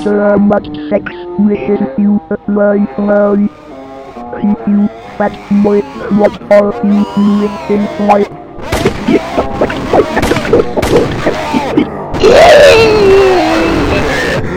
so much sex with you, my body. You fat boy, what are you doing in my...